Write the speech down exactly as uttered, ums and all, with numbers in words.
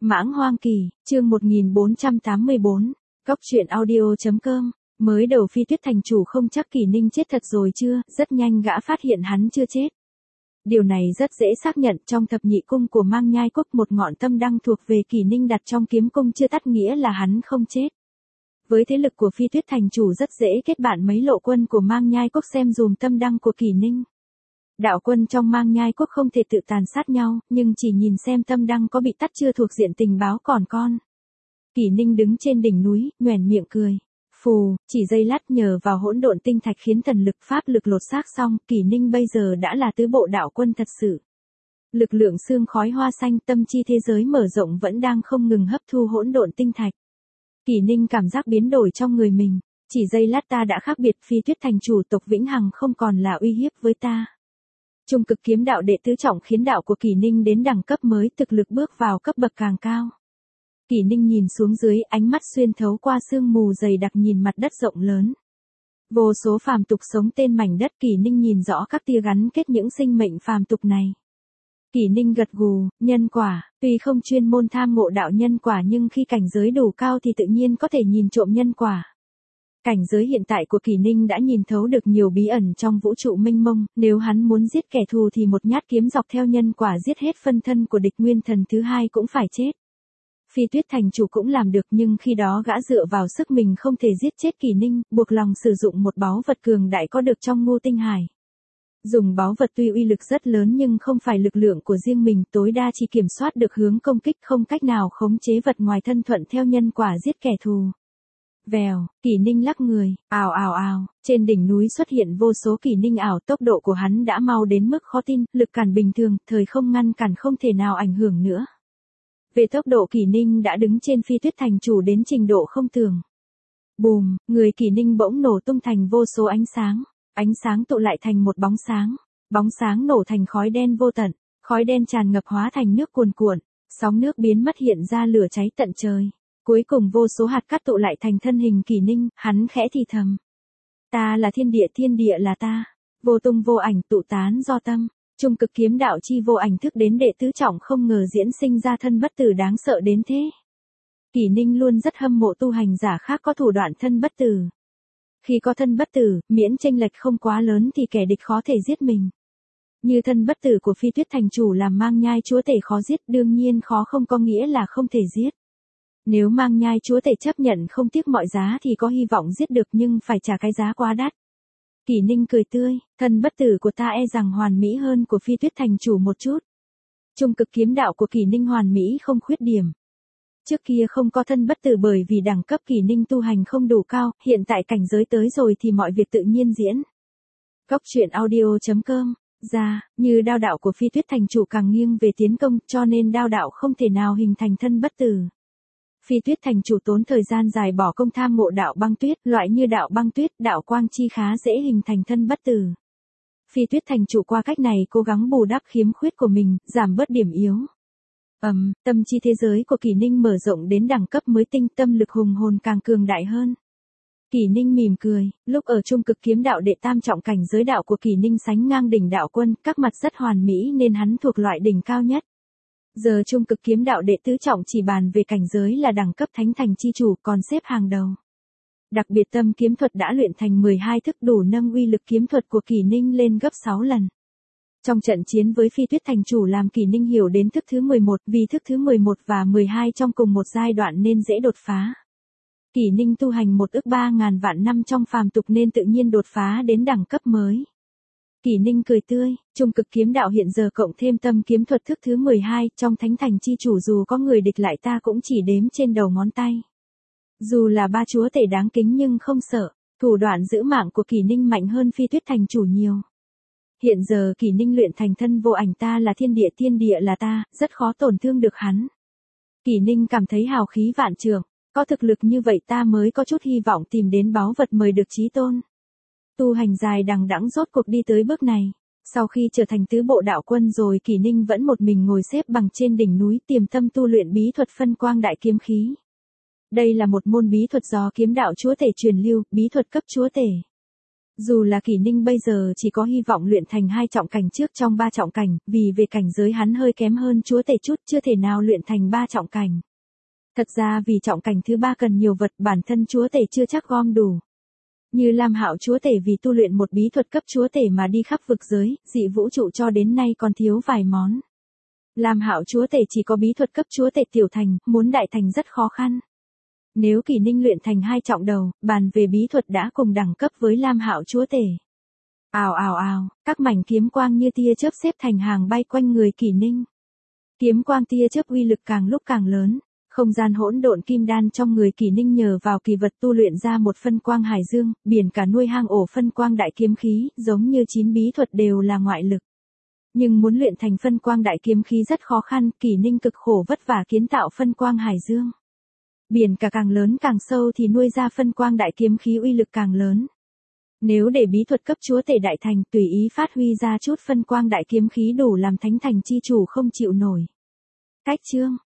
Mãng Hoang Kỳ, chương một nghìn bốn trăm tám mươi bốn, Cóc truyện audio.com, mới đầu Phi Tuyết thành chủ không chắc Kỳ Ninh chết thật rồi chưa, rất nhanh gã phát hiện hắn chưa chết. Điều này rất dễ xác nhận, trong thập nhị cung của Mang Nhai Cốc một ngọn tâm đăng thuộc về Kỳ Ninh đặt trong kiếm cung chưa tắt nghĩa là hắn không chết. Với thế lực của Phi Tuyết thành chủ rất dễ kết bạn mấy lộ quân của Mang Nhai Cốc xem dùm tâm đăng của Kỳ Ninh. Đạo quân trong Mang Nhai Quốc không thể tự tàn sát nhau, nhưng chỉ nhìn xem tâm đăng có bị tắt chưa thuộc diện tình báo còn con. Kỳ Ninh đứng trên đỉnh núi, nhoẻn miệng cười. Phù, chỉ giây lát nhờ vào hỗn độn tinh thạch khiến thần lực pháp lực lột xác xong, Kỳ Ninh bây giờ đã là tứ bộ đạo quân thật sự. Lực lượng xương khói hoa xanh tâm chi thế giới mở rộng vẫn đang không ngừng hấp thu hỗn độn tinh thạch. Kỳ Ninh cảm giác biến đổi trong người mình, chỉ giây lát ta đã khác biệt, Phi Tuyết thành chủ tộc Vĩnh Hằng không còn là uy hiếp với ta. Trung cực kiếm đạo đệ tứ trọng khiến đạo của Kỳ Ninh đến đẳng cấp mới, thực lực bước vào cấp bậc càng cao. Kỳ Ninh nhìn xuống dưới, ánh mắt xuyên thấu qua sương mù dày đặc nhìn mặt đất rộng lớn. Vô số phàm tục sống tên mảnh đất, Kỳ Ninh nhìn rõ các tia gắn kết những sinh mệnh phàm tục này. Kỳ Ninh gật gù, nhân quả, tuy không chuyên môn tham ngộ đạo nhân quả nhưng khi cảnh giới đủ cao thì tự nhiên có thể nhìn trộm nhân quả. Cảnh giới hiện tại của Kỳ Ninh đã nhìn thấu được nhiều bí ẩn trong vũ trụ mênh mông, nếu hắn muốn giết kẻ thù thì một nhát kiếm dọc theo nhân quả giết hết phân thân của địch nguyên thần thứ hai cũng phải chết. Phi Tuyết thành chủ cũng làm được nhưng khi đó gã dựa vào sức mình không thể giết chết Kỳ Ninh, buộc lòng sử dụng một báu vật cường đại có được trong Ngô Tinh Hải. Dùng báu vật tuy uy lực rất lớn nhưng không phải lực lượng của riêng mình, tối đa chỉ kiểm soát được hướng công kích, không cách nào khống chế vật ngoài thân thuận theo nhân quả giết kẻ thù. Vèo, Kỳ Ninh lắc người, ào ào ào, trên đỉnh núi xuất hiện vô số Kỳ Ninh ảo, tốc độ của hắn đã mau đến mức khó tin, lực cản bình thường, thời không ngăn cản không thể nào ảnh hưởng nữa. Về tốc độ Kỳ Ninh đã đứng trên Phi Tuyết thành chủ đến trình độ không tưởng. Bùm, người Kỳ Ninh bỗng nổ tung thành vô số ánh sáng, ánh sáng tụ lại thành một bóng sáng, bóng sáng nổ thành khói đen vô tận, khói đen tràn ngập hóa thành nước cuồn cuộn, sóng nước biến mất hiện ra lửa cháy tận trời. Cuối cùng vô số hạt cát tụ lại thành thân hình Kỳ Ninh, hắn khẽ thì thầm. Ta là thiên địa, thiên địa là ta. Vô tung vô ảnh tụ tán do tâm. Trung cực kiếm đạo chi vô ảnh thức đến đệ tứ trọng không ngờ diễn sinh ra thân bất tử đáng sợ đến thế. Kỳ Ninh luôn rất hâm mộ tu hành giả khác có thủ đoạn thân bất tử. Khi có thân bất tử, miễn chênh lệch không quá lớn thì kẻ địch khó thể giết mình. Như thân bất tử của Phi Tuyết thành chủ làm Mang Nhai chúa tể khó giết, đương nhiên khó không có nghĩa là không thể giết. Nếu Mang Nhai chúa tể chấp nhận không tiếc mọi giá thì có hy vọng giết được nhưng phải trả cái giá quá đắt. Kỳ Ninh cười tươi, thân bất tử của ta e rằng hoàn mỹ hơn của Phi Tuyết thành chủ một chút. Trung cực kiếm đạo của Kỳ Ninh hoàn mỹ không khuyết điểm. Trước kia không có thân bất tử bởi vì đẳng cấp Kỳ Ninh tu hành không đủ cao, hiện tại cảnh giới tới rồi thì mọi việc tự nhiên diễn. Cóc truyện audio.com, ra, như đao đạo của Phi Tuyết thành chủ càng nghiêng về tiến công cho nên đao đạo không thể nào hình thành thân bất tử. Phi Tuyết thành chủ tốn thời gian dài bỏ công tham ngộ đạo băng tuyết, loại như đạo băng tuyết, đạo quang chi khá dễ hình thành thân bất tử. Phi Tuyết thành chủ qua cách này cố gắng bù đắp khiếm khuyết của mình, giảm bớt điểm yếu. Ầm, um, tâm chi thế giới của Kỳ Ninh mở rộng đến đẳng cấp mới, tinh tâm lực hùng hồn càng cường đại hơn. Kỳ Ninh mỉm cười, lúc ở trung cực kiếm đạo đệ tam trọng cảnh giới đạo của Kỳ Ninh sánh ngang đỉnh đạo quân, các mặt rất hoàn mỹ nên hắn thuộc loại đỉnh cao nhất. Giờ trung cực kiếm đạo đệ tứ trọng chỉ bàn về cảnh giới là đẳng cấp thánh thành chi chủ còn xếp hàng đầu. Đặc biệt tâm kiếm thuật đã luyện thành mười hai thức đủ nâng uy lực kiếm thuật của Kỳ Ninh lên gấp sáu lần. Trong trận chiến với Phi Tuyết thành chủ làm Kỳ Ninh hiểu đến thức thứ mười một, vì thức thứ mười một và mười hai trong cùng một giai đoạn nên dễ đột phá. Kỳ Ninh tu hành một ức ba ngàn vạn năm trong phàm tục nên tự nhiên đột phá đến đẳng cấp mới. Kỳ Ninh cười tươi, trung cực kiếm đạo hiện giờ cộng thêm tâm kiếm thuật thức thứ mười hai, trong thánh thành chi chủ dù có người địch lại ta cũng chỉ đếm trên đầu ngón tay. Dù là ba chúa tể đáng kính nhưng không sợ, thủ đoạn giữ mạng của Kỳ Ninh mạnh hơn Phi Tuyết thành chủ nhiều. Hiện giờ Kỳ Ninh luyện thành thân vô ảnh, ta là thiên địa, thiên địa là ta, rất khó tổn thương được hắn. Kỳ Ninh cảm thấy hào khí vạn trượng, có thực lực như vậy ta mới có chút hy vọng tìm đến báu vật mời được chí tôn. Tu hành dài đằng đẵng rốt cuộc đi tới bước này. Sau khi trở thành tứ bộ đạo quân rồi Kỳ Ninh vẫn một mình ngồi xếp bằng trên đỉnh núi tiềm tâm tu luyện bí thuật phân quang đại kiếm khí. Đây là một môn bí thuật do kiếm đạo chúa tể truyền lưu, bí thuật cấp chúa tể. Dù là Kỷ Ninh bây giờ chỉ có hy vọng luyện thành hai trọng cảnh trước trong ba trọng cảnh, vì về cảnh giới hắn hơi kém hơn chúa tể chút, chưa thể nào luyện thành ba trọng cảnh. Thật ra vì trọng cảnh thứ ba cần nhiều vật, bản thân chúa tể chưa chắc gom đủ. Như Lam Hạo chúa tể vì tu luyện một bí thuật cấp chúa tể mà đi khắp vực giới, dị vũ trụ cho đến nay còn thiếu vài món. Lam Hạo chúa tể chỉ có bí thuật cấp chúa tể tiểu thành, muốn đại thành rất khó khăn. Nếu Kỷ Ninh luyện thành hai trọng đầu, bàn về bí thuật đã cùng đẳng cấp với Lam Hạo chúa tể. Ào ào ào, các mảnh kiếm quang như tia chớp xếp thành hàng bay quanh người Kỷ Ninh. Kiếm quang tia chớp uy lực càng lúc càng lớn, không gian hỗn độn kim đan trong người Kỷ Ninh nhờ vào kỳ vật tu luyện ra một phân quang hải dương, biển cả nuôi hang ổ phân quang đại kiếm khí, giống như chín bí thuật đều là ngoại lực. Nhưng muốn luyện thành phân quang đại kiếm khí rất khó khăn, Kỷ Ninh cực khổ vất vả kiến tạo phân quang hải dương. Biển cả càng lớn càng sâu thì nuôi ra phân quang đại kiếm khí uy lực càng lớn. Nếu để bí thuật cấp chúa tể đại thành, tùy ý phát huy ra chút phân quang đại kiếm khí đủ làm thánh thành chi chủ không chịu nổi. Cách chương